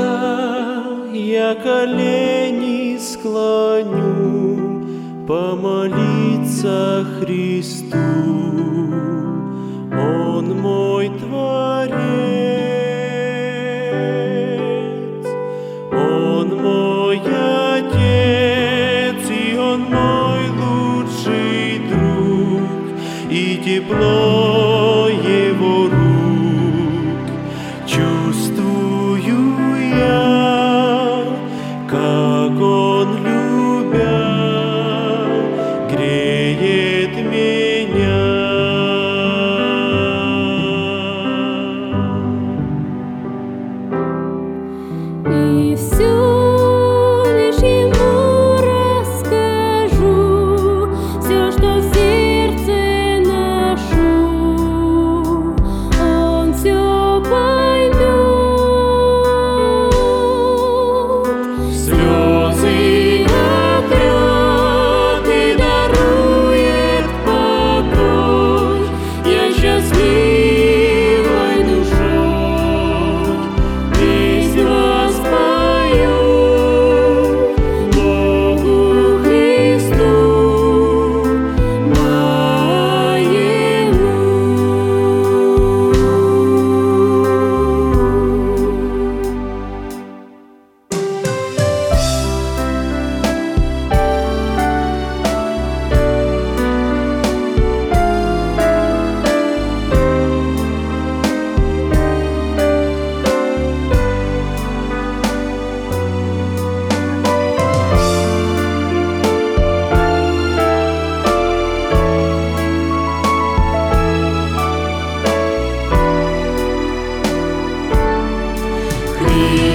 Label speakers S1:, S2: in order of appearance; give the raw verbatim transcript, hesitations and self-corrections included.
S1: я колени склоню, помолиться Христу. Он мой Творец, Он мой Отец, и Он мой лучший друг, и тепло Его рук чувствую я, как Он, любя, греет меня.
S2: И все лишь Ему расскажу, все, что в сердце ношу, Он все поймет.
S1: Слезы отрет и дарует покой, я счастливой душой песнь воспою Богу Христу моему. Христос